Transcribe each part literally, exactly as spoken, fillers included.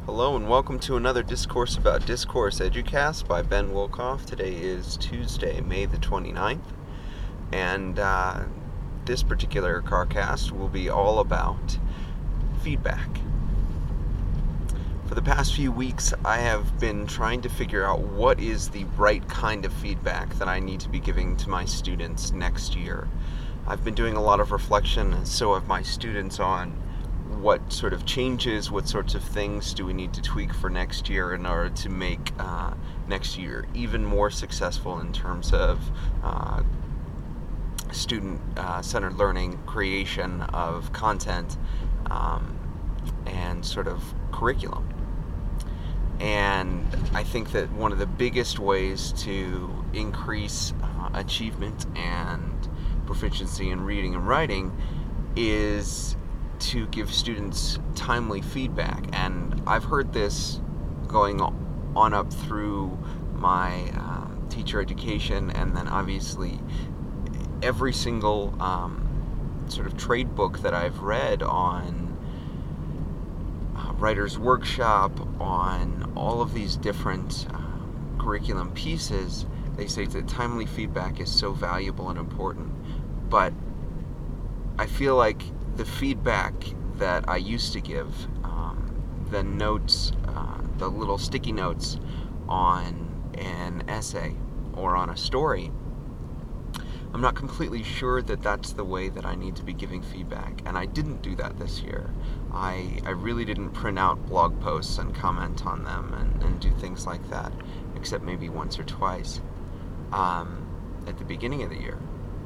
Hello and welcome to another Discourse About Discourse Educast by Ben Wolkoff. Today is Tuesday, May the twenty-ninth, and uh, this particular CarCast will be all about feedback. For the past few weeks, I have been trying to figure out what is the right kind of feedback that I need to be giving to my students next year. I've been doing a lot of reflection, and so have my students, on what sort of changes, what sorts of things do we need to tweak for next year in order to make uh, next year even more successful in terms of uh, student-centered uh, learning, creation of content, um, and sort of curriculum. And I think that one of the biggest ways to increase uh, achievement and proficiency in reading and writing is to give students timely feedback. And I've heard this going on up through my uh, teacher education, and then obviously every single um, sort of trade book that I've read on uh, Writer's Workshop, on all of these different uh, curriculum pieces. They say that timely feedback is so valuable and important, but I feel like the feedback that I used to give, um, the notes, uh, the little sticky notes on an essay or on a story, I'm not completely sure that that's the way that I need to be giving feedback. And I didn't do that this year. I, I really didn't print out blog posts and comment on them and, and do things like that, except maybe once or twice um, at the beginning of the year.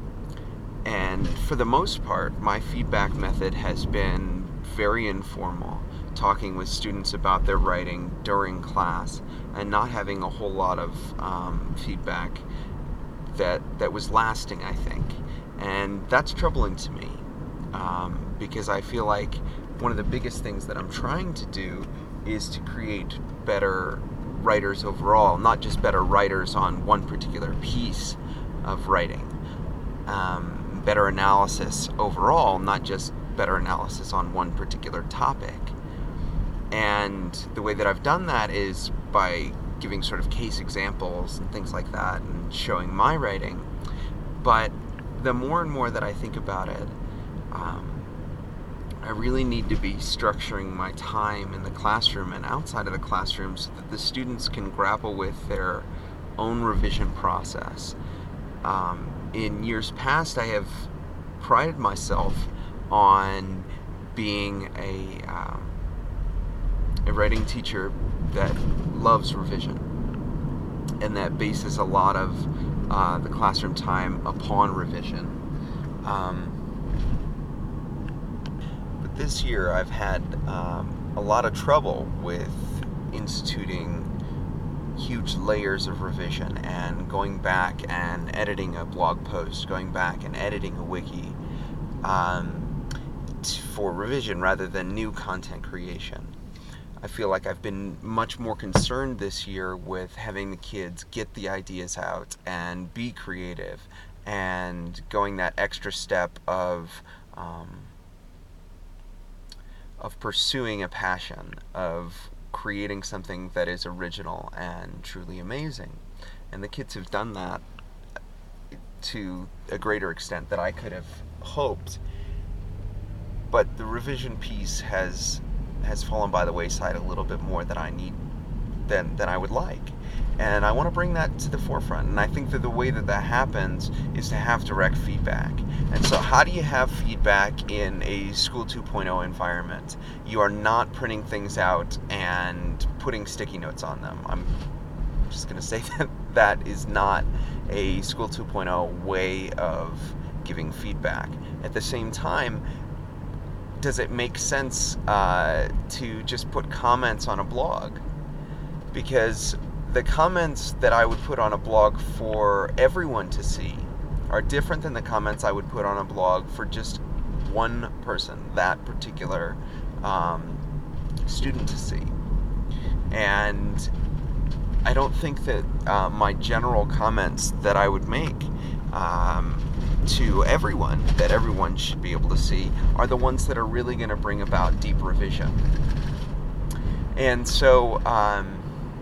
And for the most part, my feedback method has been very informal, talking with students about their writing during class, and not having a whole lot of um, feedback that that was lasting, I think. And that's troubling to me, um, because I feel like one of the biggest things that I'm trying to do is to create better writers overall, not just better writers on one particular piece of writing. Um, better analysis overall, not just better analysis on one particular topic. And the way that I've done that is by giving sort of case examples and things like that and showing my writing. But the more and more that I think about it, um, I really need to be structuring my time in the classroom and outside of the classroom so that the students can grapple with their own revision process. Um, in years past, I have prided myself on being a, um, a writing teacher that loves revision and that bases a lot of uh, the classroom time upon revision. Um, but this year I've had um, a lot of trouble with instituting huge layers of revision and going back and editing a blog post, going back and editing a wiki um, t- for revision rather than new content creation. I feel like I've been much more concerned this year with having the kids get the ideas out and be creative and going that extra step of um, of pursuing a passion, of creating something that is original and truly amazing. And the kids have done that to a greater extent that I could have hoped. But the revision piece has has fallen by the wayside a little bit more than I need than than I would like. And I want to bring that to the forefront. And I think that the way that that happens is to have direct feedback. And so how do you have feedback in a School two point oh environment? You are not printing things out and putting sticky notes on them. I'm just going to say that that is not a School two point oh way of giving feedback. At the same time, does it make sense uh, to just put comments on a blog? Because the comments that I would put on a blog for everyone to see are different than the comments I would put on a blog for just one person, that particular um, student to see. And I don't think that uh, my general comments that I would make um, to everyone, that everyone should be able to see, are the ones that are really going to bring about deep revision. And so um,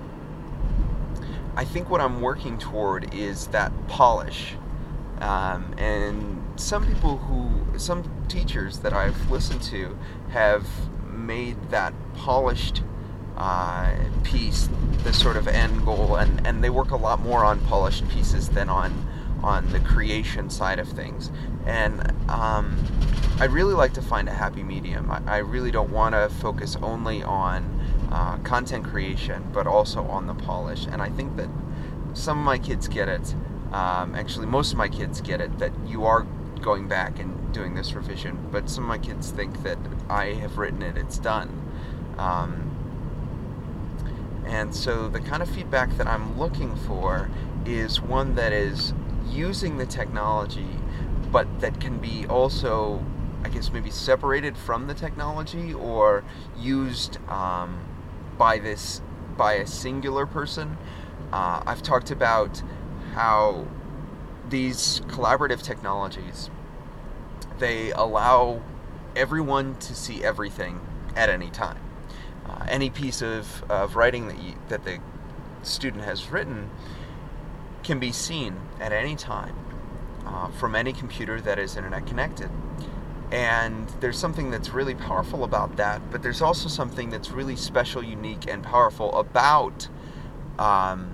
I think what I'm working toward is that polish. Um, and some people who, some teachers that I've listened to have made that polished uh, piece the sort of end goal, and, and they work a lot more on polished pieces than on on the creation side of things. And um, I'd really like to find a happy medium. I, I really don't want to focus only on uh, content creation, but also on the polish. And I think that some of my kids get it. Um, actually, most of my kids get it, that you are going back and doing this revision. But some of my kids think that I have written it, it's done. Um, and so the kind of feedback that I'm looking for is one that is using the technology, but that can be also, I guess, maybe separated from the technology or used um, by this by a singular person. Uh, I've talked about how these collaborative technologies, they allow everyone to see everything at any time. Uh, any piece of, of writing that you, that the student has written can be seen at any time uh, from any computer that is internet connected. And there's something that's really powerful about that, but there's also something that's really special, unique, and powerful about um,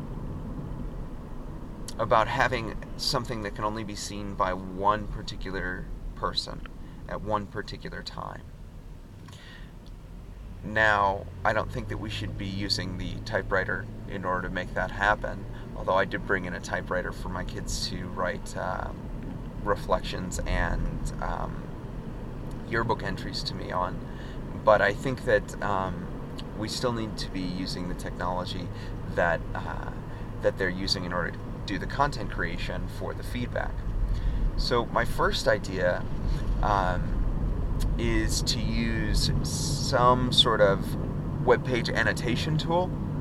about having something that can only be seen by one particular person at one particular time. Now, I don't think that we should be using the typewriter in order to make that happen, although I did bring in a typewriter for my kids to write uh, reflections and um, yearbook entries to me on. But I think that um, we still need to be using the technology that uh, that they're using in order to do the content creation for the feedback. So my first idea um, is to use some sort of web page annotation tool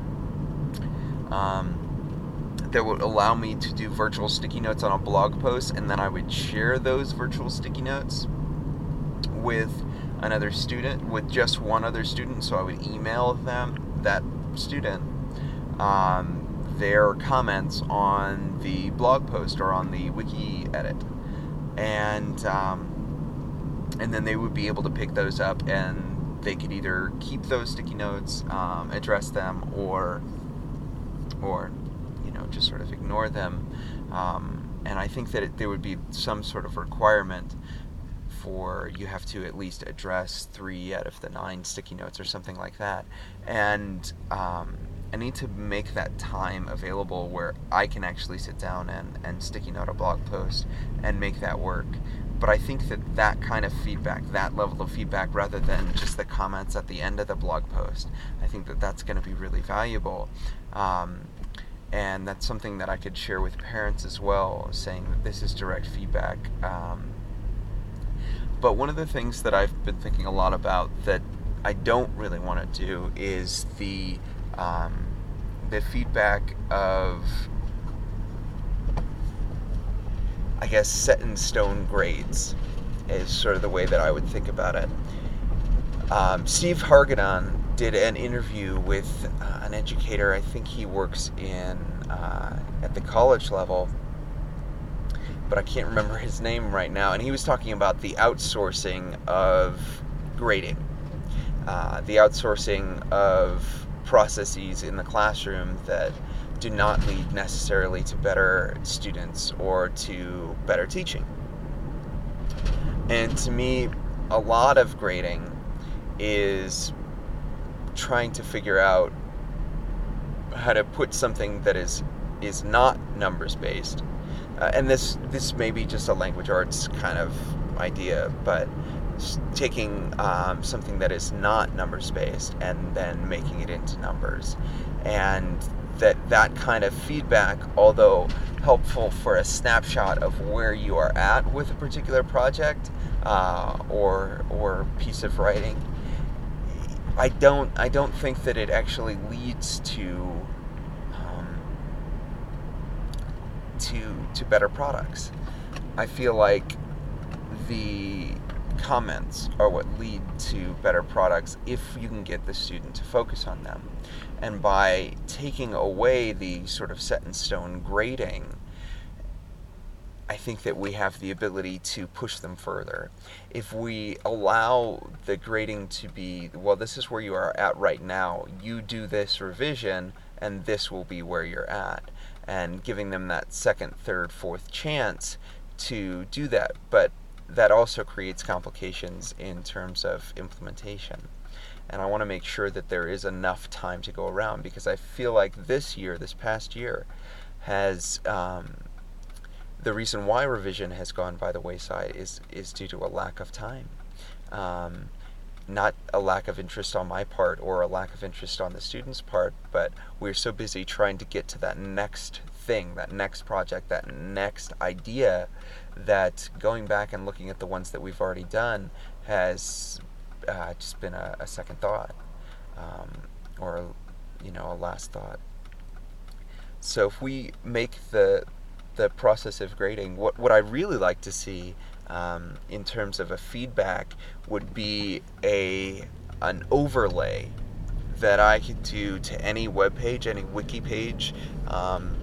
um, that would allow me to do virtual sticky notes on a blog post, and then I would share those virtual sticky notes with another student, with just one other student. So I would email them, that student, um, their comments on the blog post or on the wiki edit, and um, and then they would be able to pick those up, and they could either keep those sticky notes, um, address them, or or you know just sort of ignore them. Um, and I think that it, there would be some sort of requirement for you have to at least address three out of the nine sticky notes or something like that, and um, I need to make that time available where I can actually sit down and, and sticky note a blog post and make that work. But I think that that kind of feedback, that level of feedback, rather than just the comments at the end of the blog post, I think that that's going to be really valuable. Um, and that's something that I could share with parents as well, saying that this is direct feedback. Um, but one of the things that I've been thinking a lot about that I don't really want to do is the Um, the feedback of, I guess, set in stone grades is sort of the way that I would think about it. Um, Steve Hargadon did an interview with uh, an educator. I think he works in uh, at the college level, but I can't remember his name right now. And he was talking about the outsourcing of grading, uh, the outsourcing of processes in the classroom that do not lead necessarily to better students or to better teaching. And to me, a lot of grading is trying to figure out how to put something that is is not numbers based. Uh, and this this may be just a language arts kind of idea, but taking um, something that is not numbers based and then making it into numbers, and that that kind of feedback, although helpful for a snapshot of where you are at with a particular project uh, or or piece of writing, I don't I don't think that it actually leads to um, to to better products. I feel like the comments are what lead to better products if you can get the student to focus on them. And by taking away the sort of set in stone grading, I think that we have the ability to push them further. If we allow the grading to be, well, this is where you are at right now, you do this revision and this will be where you're at, and giving them that second, third, fourth chance to do that. But that also creates complications in terms of implementation. And I want to make sure that there is enough time to go around, because I feel like this year, this past year, has um, the reason why revision has gone by the wayside is is due to a lack of time. Um, not a lack of interest on my part or a lack of interest on the student's part, but we're so busy trying to get to that next thing, that next project, that next idea, that going back and looking at the ones that we've already done has uh, just been a, a second thought, um, or you know, a last thought. So if we make the the process of grading, what what I really like to see um, in terms of a feedback would be a an overlay that I could do to any web page, any wiki page, um,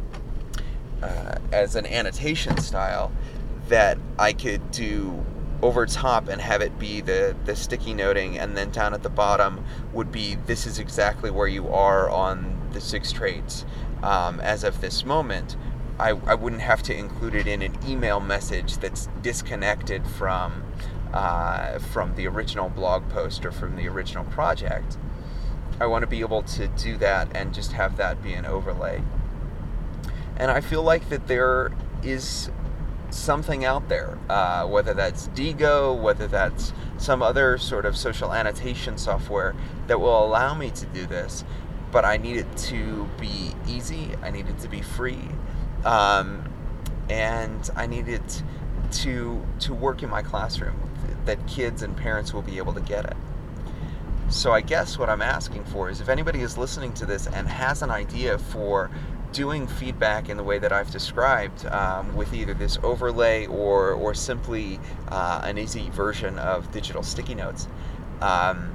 uh, as an annotation style that I could do over top and have it be the, the sticky noting, and then down at the bottom would be, this is exactly where you are on the six traits um, as of this moment. I, I wouldn't have to include it in an email message that's disconnected from uh, from the original blog post or from the original project. I want to be able to do that and just have that be an overlay. And I feel like that there is something out there, uh, whether that's Diigo, whether that's some other sort of social annotation software that will allow me to do this, but I need it to be easy, I need it to be free, um, and I need it to to work in my classroom, that kids and parents will be able to get it. So I guess what I'm asking for is, if anybody is listening to this and has an idea for doing feedback in the way that I've described, um, with either this overlay or or simply uh, an easy version of digital sticky notes, um,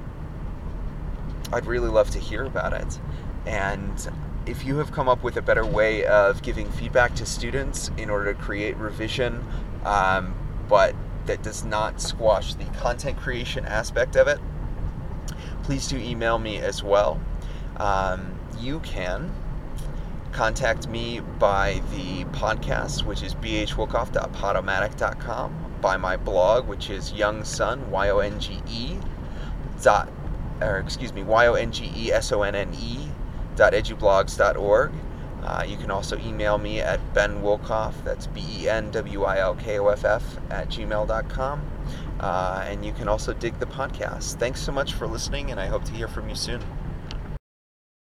I'd really love to hear about it. And if you have come up with a better way of giving feedback to students in order to create revision, um, but that does not squash the content creation aspect of it, please do email me as well. Um, you can contact me by the podcast, which is b h wilkoff dot podomatic dot com, by my blog, which is youngson, Y O N G E, dot, or excuse me, Y O N G E S O N N E, dot edublogs dot org. Uh, you can also email me at Ben Wilkoff, that's B E N W I L K O F F, at gmail dot com. Uh, and you can also dig the podcast. Thanks so much for listening, and I hope to hear from you soon.